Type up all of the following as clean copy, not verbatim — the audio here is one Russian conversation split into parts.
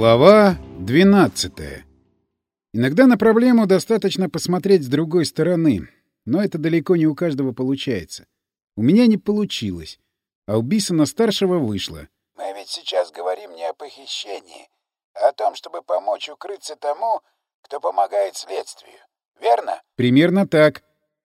Глава 12. Иногда на проблему достаточно посмотреть с другой стороны, но это далеко не у каждого получается. У меня не получилось, а у Бисона-старшего вышло. Мы ведь сейчас говорим не о похищении, а о том, чтобы помочь укрыться тому, кто помогает следствию. Верно? Примерно так.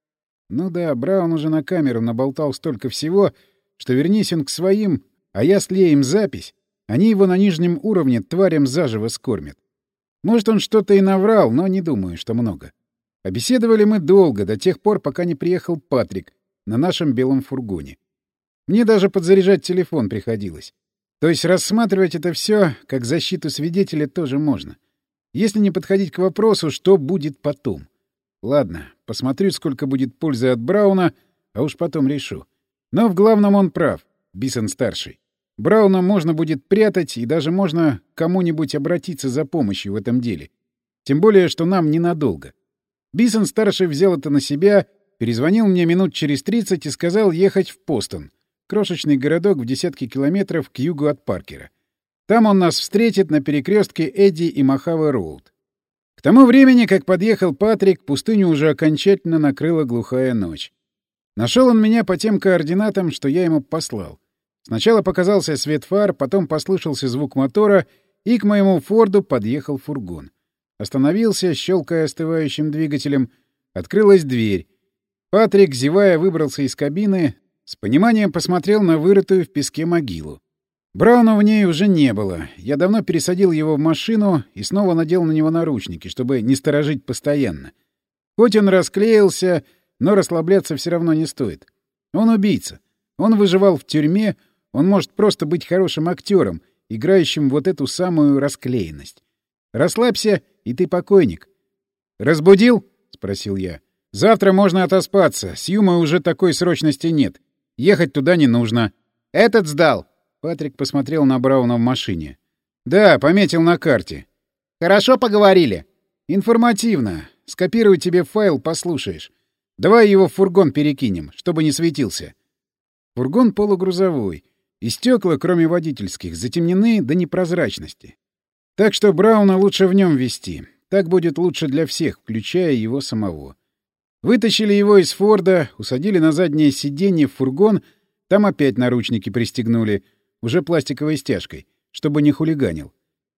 Ну да, Браун уже на камеру наболтал столько всего, что вернись он к своим, а я слеем запись, они его на нижнем уровне тварям заживо скормят. Может, он что-то и наврал, но не думаю, что много. А беседовали мы долго, до тех пор, пока не приехал Патрик на нашем белом фургоне. Мне даже подзаряжать телефон приходилось. То есть рассматривать это все как защиту свидетеля тоже можно. Если не подходить к вопросу, что будет потом. Ладно, посмотрю, сколько будет пользы от Брауна, а уж потом решу. Но в главном он прав, Бисон-старший. Брауна можно будет прятать, и даже можно к кому-нибудь обратиться за помощью в этом деле. Тем более, что нам ненадолго. Бисон-старший взял это на себя, перезвонил мне минут через 30 и сказал ехать в Постон, крошечный городок в десятки километров к югу от Паркера. Там он нас встретит на перекрестке Эдди и Мохаве-Роуд. К тому времени, как подъехал Патрик, пустыню уже окончательно накрыла глухая ночь. Нашел он меня по тем координатам, что я ему послал. Сначала показался свет фар, потом послышался звук мотора, и к моему «Форду» подъехал фургон. Остановился, щелкая остывающим двигателем. Открылась дверь. Патрик, зевая, выбрался из кабины, с пониманием посмотрел на вырытую в песке могилу. Брауна в ней уже не было. Я давно пересадил его в машину и снова надел на него наручники, чтобы не сторожить постоянно. Хоть он расклеился, но расслабляться все равно не стоит. Он убийца. Он выживал в тюрьме. Он может просто быть хорошим актером, играющим вот эту самую расклеенность. Расслабься, и ты покойник. «Разбудил?» — спросил я. «Завтра можно отоспаться. С Юмой уже такой срочности нет. Ехать туда не нужно». «Этот сдал?» — Патрик посмотрел на Брауна в машине. «Да, пометил на карте». «Хорошо поговорили?» «Информативно. Скопирую тебе файл, послушаешь. Давай его в фургон перекинем, чтобы не светился». Фургон полугрузовой. И стекла, кроме водительских, затемнены до непрозрачности. Так что Брауна лучше в нем везти. Так будет лучше для всех, включая его самого. Вытащили его из Форда, усадили на заднее сиденье в фургон, там опять наручники пристегнули, уже пластиковой стяжкой, чтобы не хулиганил.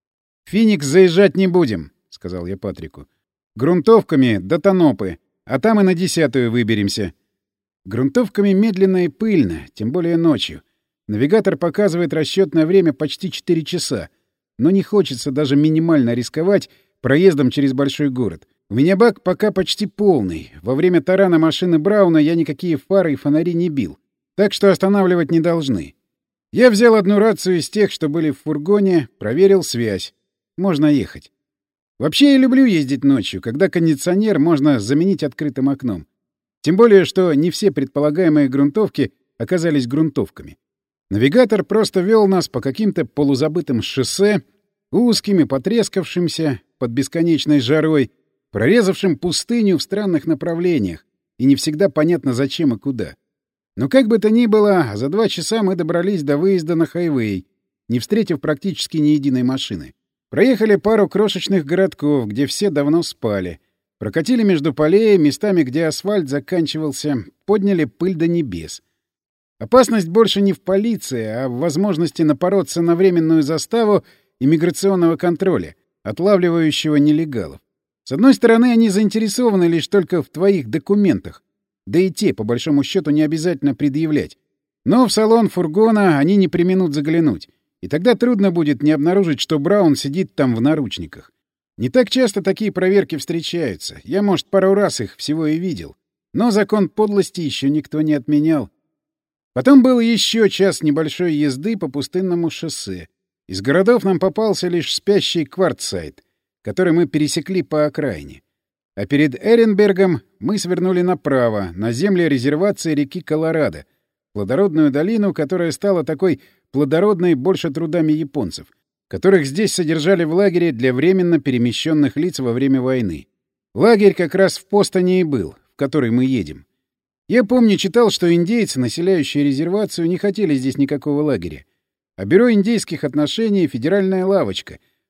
«В Феникс заезжать не будем», — сказал я Патрику. «Грунтовками до Тонопы, а там и на 10-ю выберемся». Грунтовками медленно и пыльно, тем более ночью. Навигатор показывает расчетное время почти 4 часа, но не хочется даже минимально рисковать проездом через большой город. У меня бак пока почти полный. Во время тарана машины Брауна я никакие фары и фонари не бил, так что останавливать не должны. Я взял одну рацию из тех, что были в фургоне, проверил связь. Можно ехать. Вообще я люблю ездить ночью, когда кондиционер можно заменить открытым окном. Тем более, что не все предполагаемые грунтовки оказались грунтовками. Навигатор просто вел нас по каким-то полузабытым шоссе, узким и потрескавшимся под бесконечной жарой, прорезавшим пустыню в странных направлениях, и не всегда понятно, зачем и куда. Но как бы то ни было, за 2 часа мы добрались до выезда на хайвей, не встретив практически ни единой машины. Проехали пару крошечных городков, где все давно спали. Прокатили между полей, местами, где асфальт заканчивался, подняли пыль до небес. Опасность больше не в полиции, а в возможности напороться на временную заставу иммиграционного контроля, отлавливающего нелегалов. С одной стороны, они заинтересованы лишь только в твоих документах, да и те, по большому счету, не обязательно предъявлять. Но в салон фургона они не преминут заглянуть, и тогда трудно будет не обнаружить, что Браун сидит там в наручниках. Не так часто такие проверки встречаются. Я, может, пару раз их всего и видел. Но закон подлости еще никто не отменял. Потом был еще час небольшой езды по пустынному шоссе. Из городов нам попался лишь спящий Квартсайд, который мы пересекли по окраине. А перед Эренбергом мы свернули направо, на земли резервации реки Колорадо, плодородную долину, которая стала такой плодородной больше трудами японцев, которых здесь содержали в лагере для временно перемещенных лиц во время войны. Лагерь как раз в Постоне и был, в который мы едем. Я помню, читал, что индейцы, населяющие резервацию, не хотели здесь никакого лагеря. А Бюро индейских отношений — федеральная лавочка,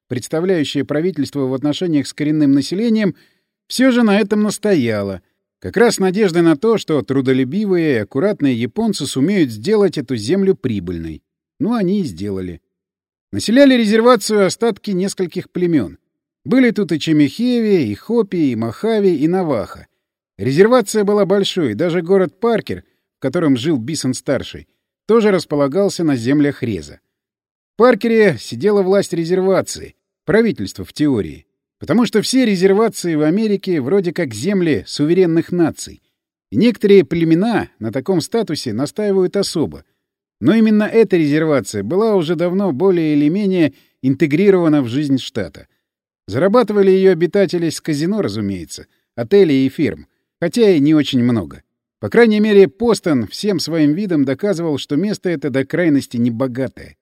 представляющее правительство в отношениях с коренным населением, все же на этом настояло. Как раз надежда на то, что трудолюбивые и аккуратные японцы сумеют сделать эту землю прибыльной. Ну, они и сделали. Населяли резервацию остатки нескольких племен. Были тут и Чемихеви, и Хопи, и Мохави, и Наваха. Резервация была большой, даже город Паркер, в котором жил Бисон-старший, тоже располагался на землях Реза. В Паркере сидела власть резервации, правительство в теории. Потому что все резервации в Америке вроде как земли суверенных наций. И некоторые племена на таком статусе настаивают особо. Но именно эта резервация была уже давно более или менее интегрирована в жизнь штата. Зарабатывали ее обитатели с казино, разумеется, отелей и фирм, хотя и не очень много. По крайней мере, Постон всем своим видом доказывал, что место это до крайности небогатое.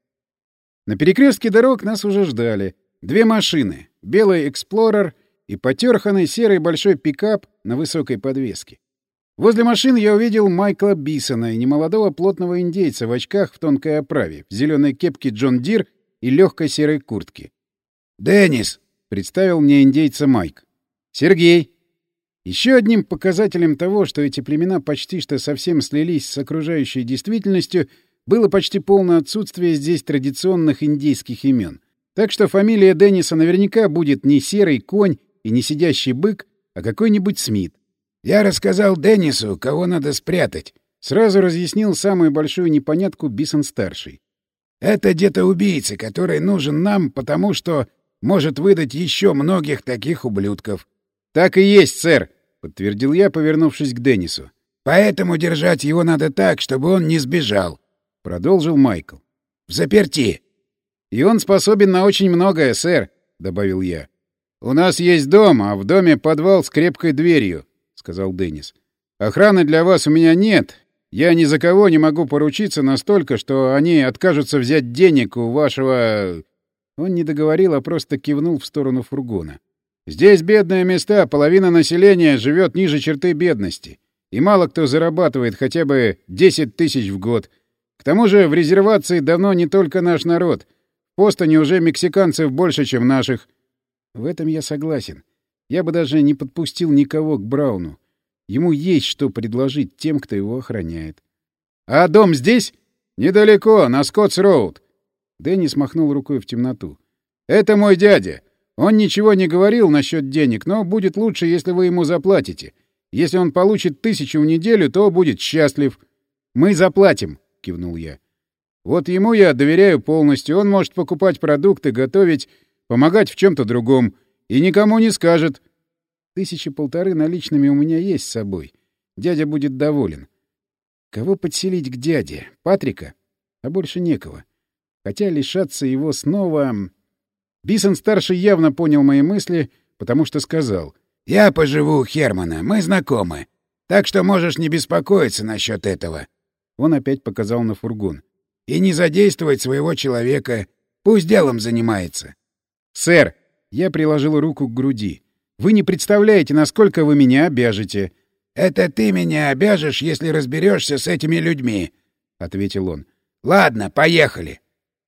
На перекрестке дорог нас уже ждали. 2 машины — белый «Эксплорер» и потёрханный серый большой пикап на высокой подвеске. Возле машин я увидел Майкла Бисона и немолодого плотного индейца в очках в тонкой оправе, в зеленой кепке Джон Дир и легкой серой куртке. «Деннис!» — представил мне индейца Майк. «Сергей!» Еще одним показателем того, что эти племена почти что совсем слились с окружающей действительностью, было почти полное отсутствие здесь традиционных индейских имен. Так что фамилия Денниса наверняка будет не Серый конь и не Сидящий бык, а какой-нибудь Смит. «Я рассказал Деннису, кого надо спрятать», — сразу разъяснил самую большую непонятку Бисон-старший. «Это детоубийца, который нужен нам, потому что может выдать еще многих таких ублюдков». «Так и есть, сэр», — подтвердил я, повернувшись к Деннису. «Поэтому держать его надо так, чтобы он не сбежал», — продолжил Майкл. «Взаперти». «И он способен на очень многое, сэр», — добавил я. «У нас есть дом, а в доме подвал с крепкой дверью», — сказал Деннис. «Охраны для вас у меня нет. Я ни за кого не могу поручиться настолько, что они откажутся взять денег у вашего...» Он не договорил, а просто кивнул в сторону фургона. «Здесь бедные места, половина населения живет ниже черты бедности, и мало кто зарабатывает хотя бы 10 тысяч в год. К тому же в резервации давно не только наш народ. В Постоне уже мексиканцев больше, чем наших». В этом я согласен. Я бы даже не подпустил никого к Брауну. Ему есть что предложить тем, кто его охраняет. «А дом здесь?» «Недалеко, на Скоттс-Роуд». Деннис махнул рукой в темноту. «Это мой дядя. Он ничего не говорил насчет денег, но будет лучше, если вы ему заплатите. Если он получит 1000 в неделю, то будет счастлив». «Мы заплатим», — кивнул я. «Вот ему я доверяю полностью. Он может покупать продукты, готовить, помогать в чем-то другом. И никому не скажет». 1000-1500 наличными у меня есть с собой. Дядя будет доволен. Кого подселить к дяде? Патрика? А больше некого. Хотя лишаться его снова... Бисон-старший явно понял мои мысли, потому что сказал: «Я поживу у Хермана, мы знакомы. Так что можешь не беспокоиться насчет этого». Он опять показал на фургон. «И не задействовать своего человека. Пусть делом занимается». «Сэр!» — я приложил руку к груди. «Вы не представляете, насколько вы меня обяжете». «Это ты меня обяжешь, если разберешься с этими людьми», — ответил он. «Ладно, поехали».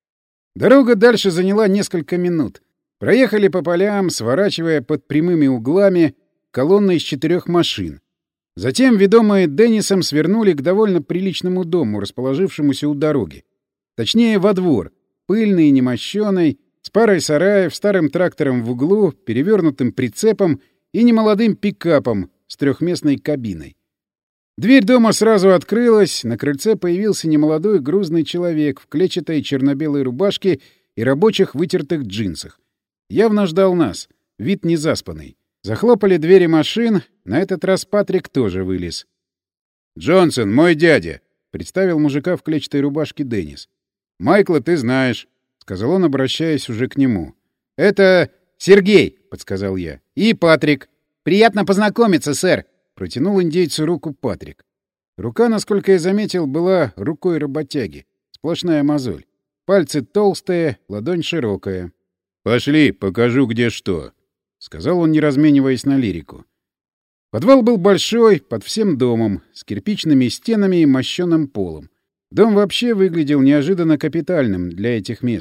Дорога дальше заняла несколько минут. Проехали по полям, сворачивая под прямыми углами колонны из 4 машин. Затем, ведомые Деннисом, свернули к довольно приличному дому, расположившемуся у дороги. Точнее, во двор, пыльный и немощеный, с парой сараев, старым трактором в углу, перевернутым прицепом и немолодым пикапом с 3-местной кабиной. Дверь дома сразу открылась, на крыльце появился немолодой грузный человек в клетчатой черно-белой рубашке и рабочих вытертых джинсах. Явно ждал нас, вид незаспанный. Захлопали двери машин, на этот раз Патрик тоже вылез. «Джонсон, мой дядя», — представил мужика в клетчатой рубашке Деннис. «Майкла ты знаешь», — сказал он, обращаясь уже к нему. «Это Сергей», — подсказал я. «И Патрик». «Приятно познакомиться, сэр», — протянул индейцу руку Патрик. Рука, насколько я заметил, была рукой работяги. Сплошная мозоль. Пальцы толстые, ладонь широкая. «Пошли, покажу, где что», — сказал он, не размениваясь на лирику. Подвал был большой, под всем домом, с кирпичными стенами и мощеным полом. Дом вообще выглядел неожиданно капитальным для этих мест.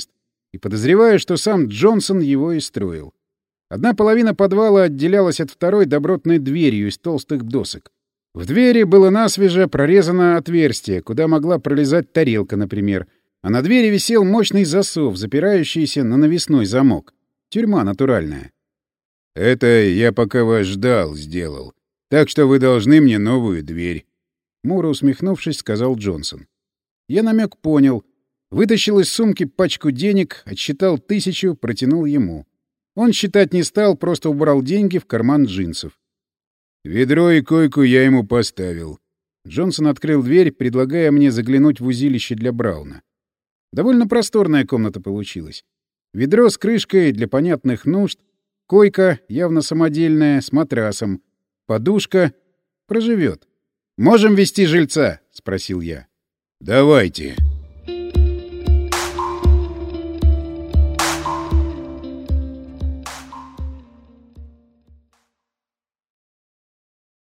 и подозреваю, что сам Джонсон его и строил. Одна половина подвала отделялась от второй добротной дверью из толстых досок. В двери было насвеже прорезано отверстие, куда могла пролезать тарелка, например, а на двери висел мощный засов, запирающийся на навесной замок. Тюрьма натуральная. «Это я, пока вас ждал, сделал. Так что вы должны мне новую дверь», — Муро усмехнувшись, сказал Джонсон. Я намек понял. Вытащил из сумки пачку денег, отсчитал 1000, протянул ему. Он считать не стал, просто убрал деньги в карман джинсов. «Ведро и койку я ему поставил». Джонсон открыл дверь, предлагая мне заглянуть в узилище для Брауна. Довольно просторная комната получилась. Ведро с крышкой для понятных нужд, койка, явно самодельная, с матрасом, подушка. Проживет. «Можем вести жильца?» — спросил я. «Давайте».